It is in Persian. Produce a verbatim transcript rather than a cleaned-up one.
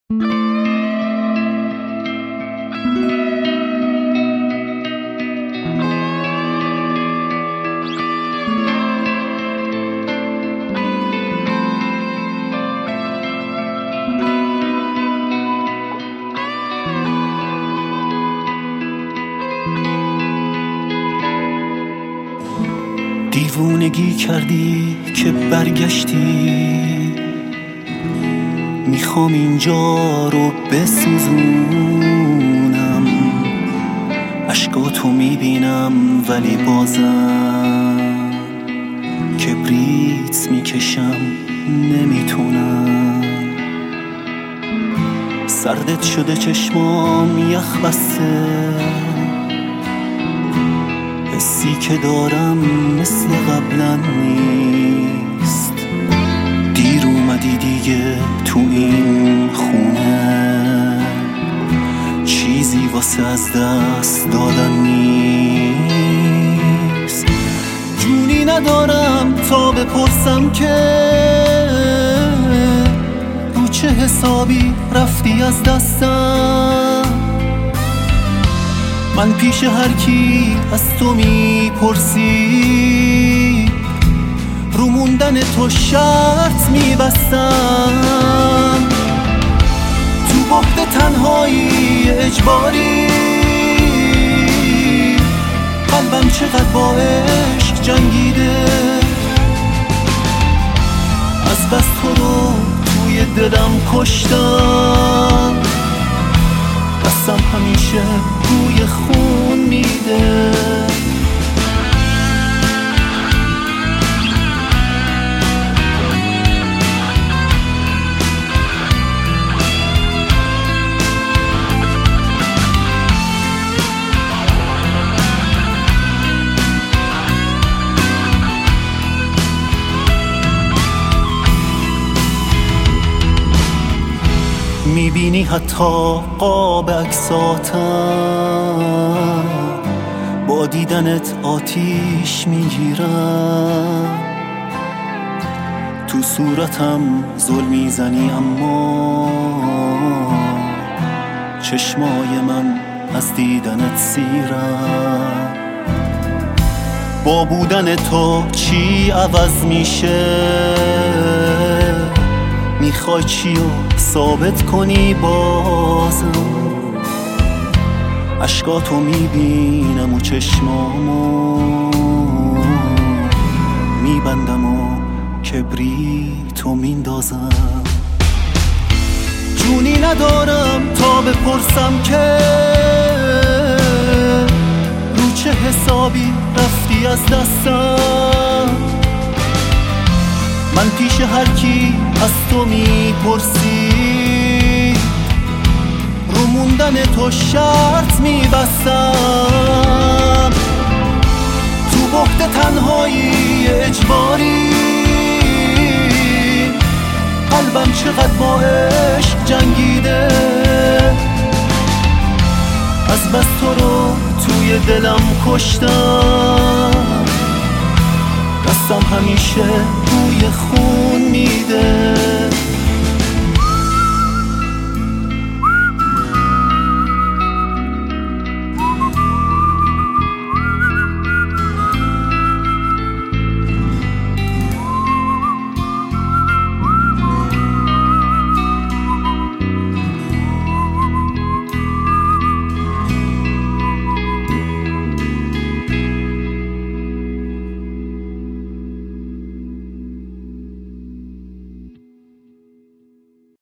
دیوونگی کردی که برگشتی، میخوام اینجا رو بسوزونم. اشکاتو میبینم ولی بازم کبریت میکشم نمیتونم. سردت شده چشمام یخ بسته، حسی که دارم مثل قبلا نیست. دیر اومدی دیگه تو این خونه، چیزی واسه از دست دادن نیست. جونی ندارم تا بپرسم که رو چه حسابی رفتی از دستم. من پیش هر کی از تو میپرسی، رو موندن تو شرط میبستم. تو بعد تنهایی اجباری، قلبم چقدر با عشق جنگیده. از بس تو رو توی دلم کشتم، دستم همیشه بوی خون میده. میبینی حتی قاب عکساتم، با دیدنت آتیش میگیرم. تو صورتم زل میزنی اما چشمای من از دیدنت سیرم. با بودن تو چی عوض میشه؟ میخوای چیو ثابت کنی بازم؟ اشکاتو میبینم و چشمامو میبندم و کبریتو میندازم. جونی ندارم تا بپرسم که رو چه حسابی رفتی از دستم. من پیش هر کی از تو میپرسی، رو موندن تو شرط میبستم. تو بعد تنهایی اجباری، قلبم چقدر با عشق جنگیده. از بس تو رو توی دلم کشتم، دستم همیشه بوی خون میده.